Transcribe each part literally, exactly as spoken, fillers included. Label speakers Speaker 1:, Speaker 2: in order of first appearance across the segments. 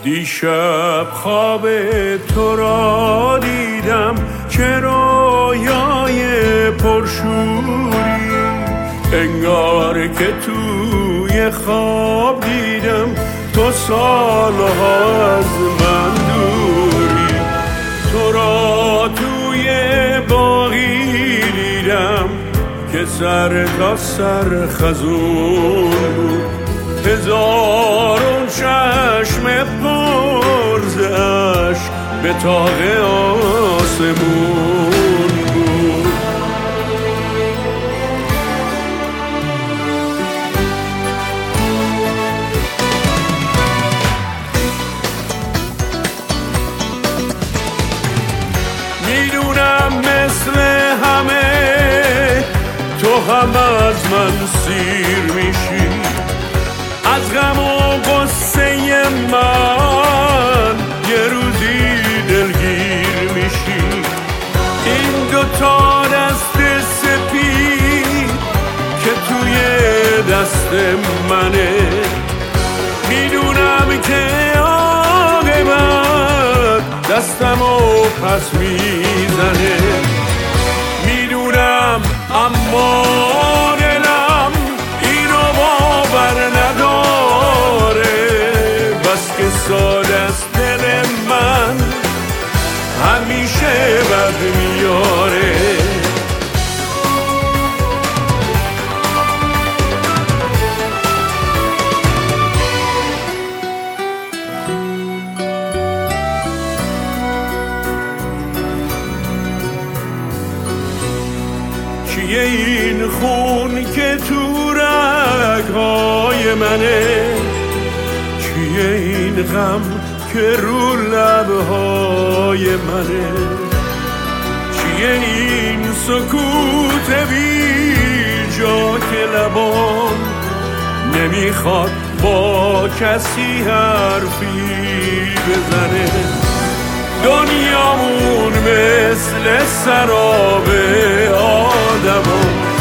Speaker 1: دیشب خواب تو را دیدم که رویای پرشوری، انگار که توی خواب دیدم تو سالها از من دوری. تو را توی باغی دیدم که سر تا سر خزون بود، هزارون چشم پر ز اشک به طاق آسمون بود. میدونم مثل همه تو هم از من سیر میشی، از غم و غصه من یه روزی دلگیر میشی. این دوتا دست سپید که توی دست منه، میدونم که عاقبت دستمو پس میزنه. میدونم اما دلم اینو باور نداره، بس که ساده است دل من همیشه بد میاره. چیه این خون که تو رگ‌های منه، چیه این غم که رو لب‌های منه، چیه این سکوت بی جا که لبام نمیخواد با کسی حرفی بزنه. دنیامون مثل سراب آدما،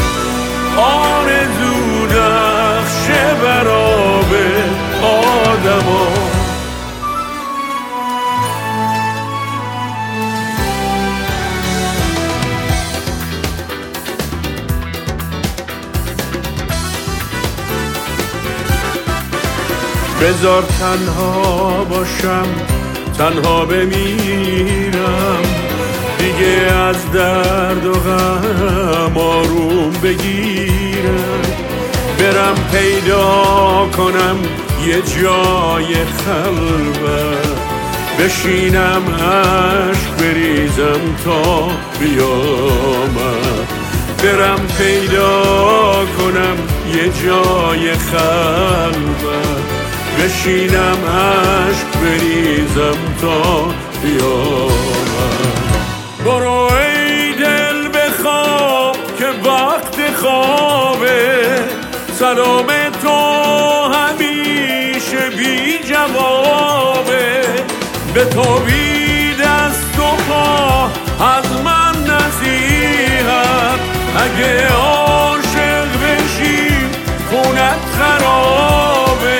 Speaker 1: آرزو نقش براب آدما. بذار تنها باشم، تنها بمیرم، دیگه از درد و غم آروم بگیرم. برم پیدا کنم یه جای خلوت، بشینم عشق بریزم تا قیامت. برم پیدا کنم یه جای خلوت، بشینم عشق بریزم تا قیامت. برو ای دل بخواب که وقت خوابه، سلام تو همیشه بی جوابه. به تو بی دست و پا از من نصیحت، اگه عاشق بشی خونت خرابه.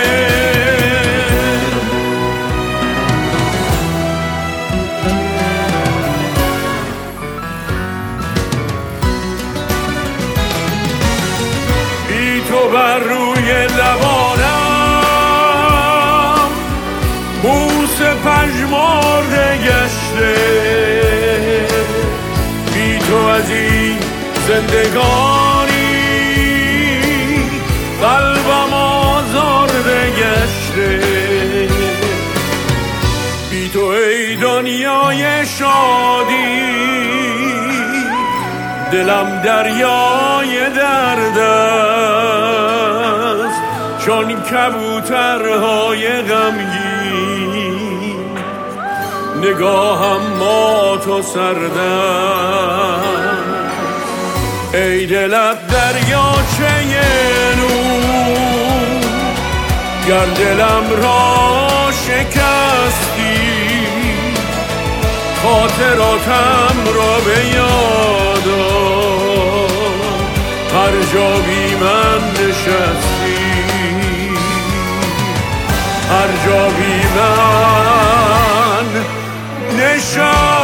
Speaker 1: تو بر روی لبانم بوس پژمرده گشته، بی تو از این زندگانی قلبم آزرده گشته. بی تو ای دنیای شادی دلم دریای درد است، چون کبوترهای غمگین نگاهم مات و سرد است. ای دلت دریاچه نور، گر دلم را شکستی، خاطراتم را به یاد هر جا بی من نشستی، هر جا بی من چشام